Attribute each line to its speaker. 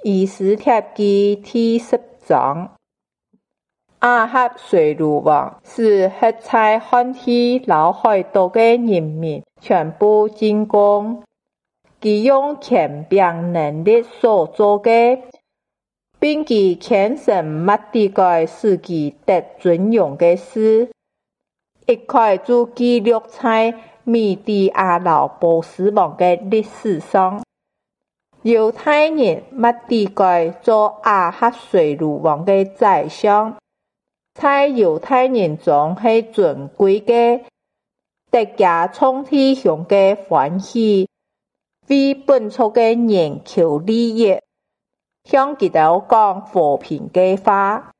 Speaker 1: 以斯帖記第10章。亞哈隨魯王使一切漢地和海島的人民全部進貢，他用權柄能力所做的，並其虔誠目的該使其得尊榮的事，一概就記錄在米底亞和波斯王的歷史上。猶太人目的該做亞哈隨魯王的宰相，在猶太人中是尊貴的，大家從弟兄的歡喜，為本族的人求利益，向他們講和平的話。